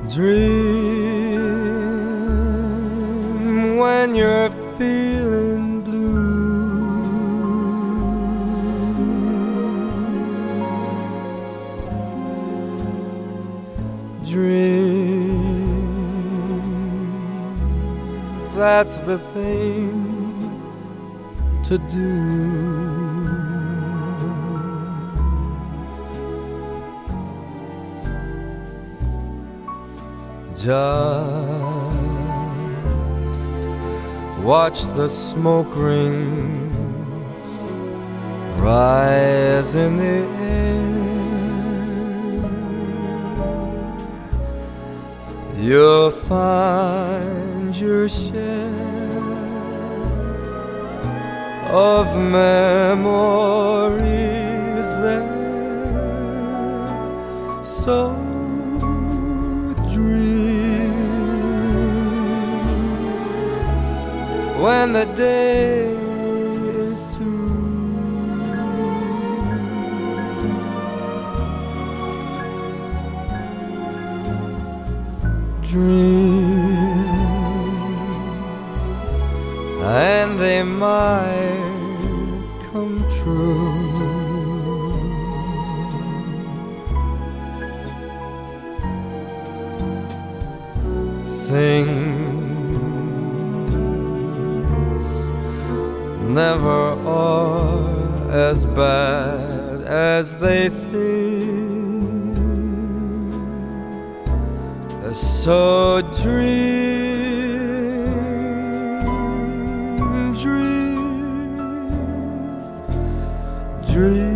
Dream when you're feeling blue. Dream, that's the thing to do. Just watch the smoke rings rise in the air. You'll find your share of memories there. So when the day is through, dream, and they might come true. Things never are as bad as they seem. So dream, dream, dream.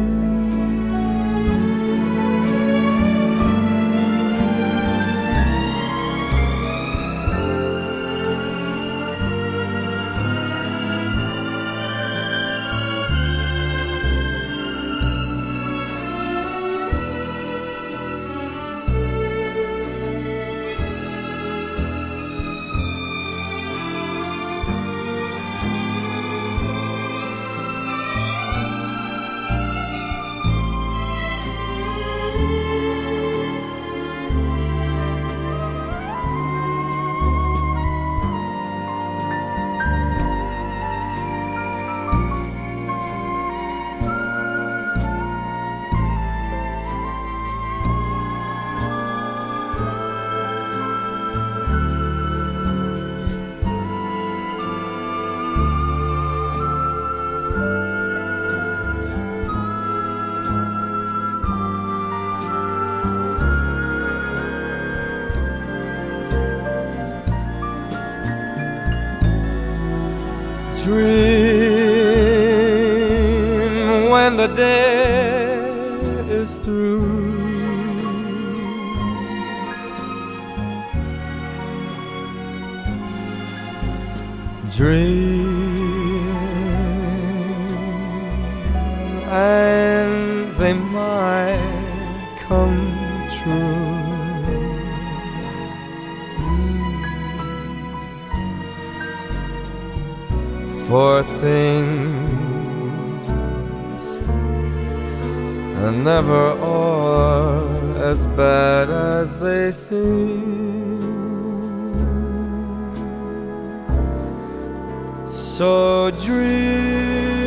Dream when the day is through. Dream, and they might come true. For things never are as bad as they seem. So dream.